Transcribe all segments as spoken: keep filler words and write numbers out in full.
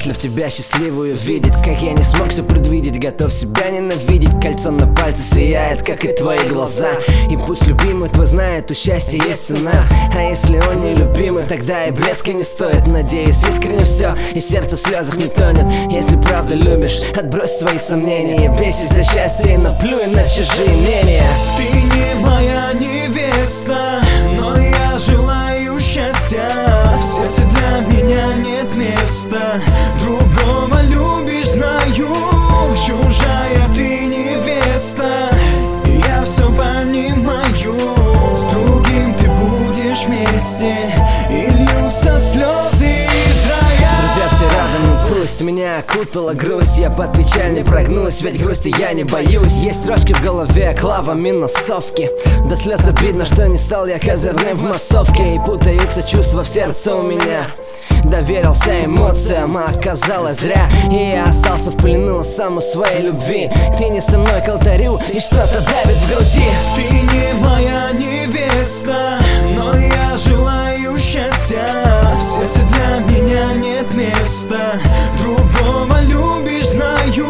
счастлив тебя счастливую видеть. Как я не смог все предвидеть, готов себя ненавидеть. Кольцо на пальце сияет, как и твои глаза. И пусть любимый твой знает, у счастья есть цена. А если он не любимый, тогда и блеска не стоит. Надеюсь, искренне все, и сердце в слезах не тонет. Если правда любишь, отбрось свои сомнения. Бейся за счастье и наплюй на чужие мнения. Ты не моя невеста, но я желаю счастья. В сердце для меня нет места. Другого любишь, знаю. Чужая ты невеста, я все понимаю. С другим ты будешь вместе, и льются слезы из рая. Друзья все рядом, пусть меня окутала грусть. Я под печаль не прогнусь, ведь грусти я не боюсь. Есть строчки в голове, клава минусовки. До слез обидно, что не стал я козырным в массовке. И путаются чувства в сердце у меня. Доверился эмоциям, а оказалось зря. И я остался в плену сам у своей любви. Ты не со мной к алтарю, и что-то давит в груди. Ты не моя невеста, но я желаю счастья. В сердце для меня нет места. Другого любишь, знаю.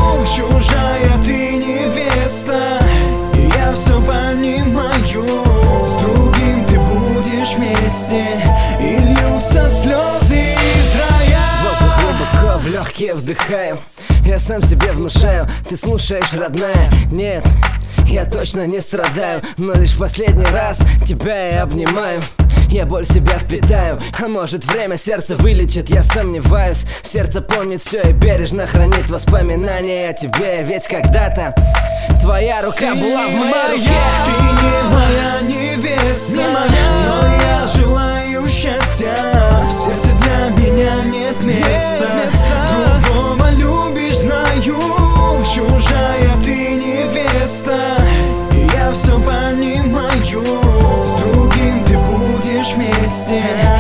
Чужая ты невеста, я все понимаю. С другим ты будешь вместе, и льются слезы из рая. Воздух глубоко в легкие вдыхаю. Я сам себе внушаю, ты слушаешь, родная. Нет, я точно не страдаю, но лишь в последний раз тебя я обнимаю. Я боль себя впитаю, а может время сердце вылечит, я сомневаюсь. Сердце помнит все и бережно хранит воспоминания о тебе. Ведь когда-то твоя рука ты была в моей моя, руке. ты не моя невеста, не моя. но я желаю счастья. В сердце для меня нет места. Нет места. Другого любишь, знаю. Чужая ты невеста, я все понимаю. С другим ты будешь вместе,